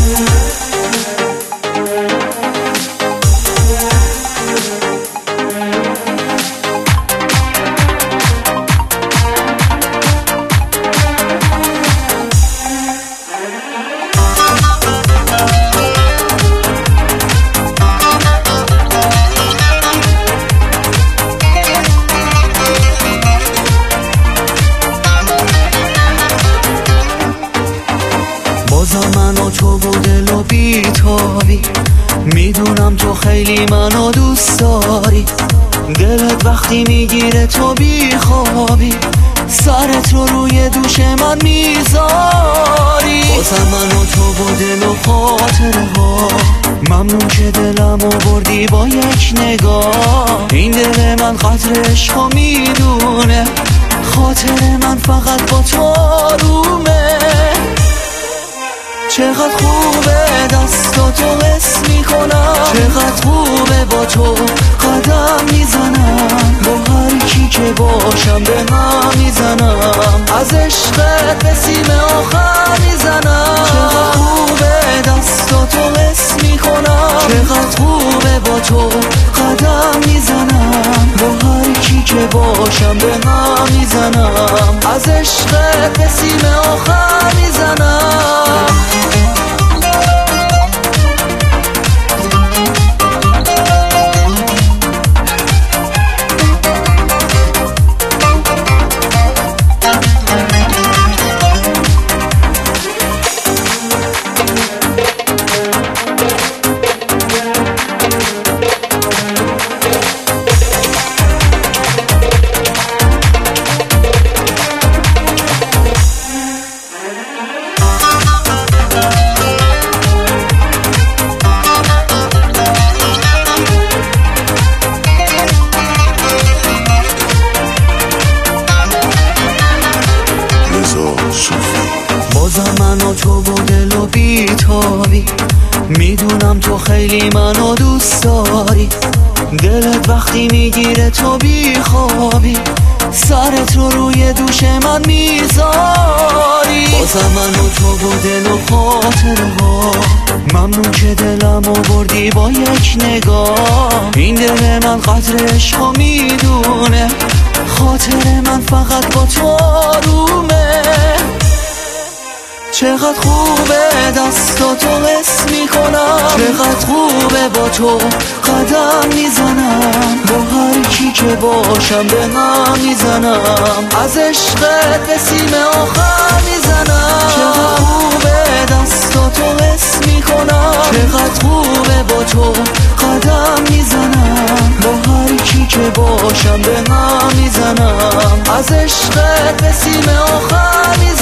بازم من و تو و دل و بیتابی، میدونم تو خیلی منو دوست داری. دلت وقتی میگیره تو بیخوابی، سرت رو روی دوش من میذاری. بازم من و تو و دل و خاطره ها، ممنون که دلمو بردی با یک نگاه. این دل من قدر عشقو میدونه، خاطر من فقط با تو آرومه. چقدر خوبه دستاتو حس میکنم، چقدر خوبه با تو قدم میزنم. با هر کی که باشم به هم میزنم، از عشقت به سیم آخر میزنم. چقدر خوبه دستاتو حس میکنم، چقدر خوبه با تو قدم میزنم. با هر کی که باشم به هم میزنم، از عشقت به سیم آخر میزنم. بازم من و تو و دل و بیتابی، میدونم تو خیلی منو دوست داری. دلت وقتی میگیره تو بیخوابی، سرت رو روی دوش من میذاری. بازم من و تو و دل و خاطره ها، ممنون که دلمو بردی با یک نگاه. این دل من قدر عشقو میدونه، خاطر من فقط با تو آرومه. چقدر خوبه دستاتو حس میکنم، چقدر خوبه با تو قدم میزنم. با هر کی که باشم به هم میزنم، از عشقت به سیم آخر میزنم. چقدر خوبه دستاتو حس میکنم، چقدر خوبه با تو قدم میزنم. با هر کی که باشم به هم میزنم، از عشقت به سیم آخر میزنم.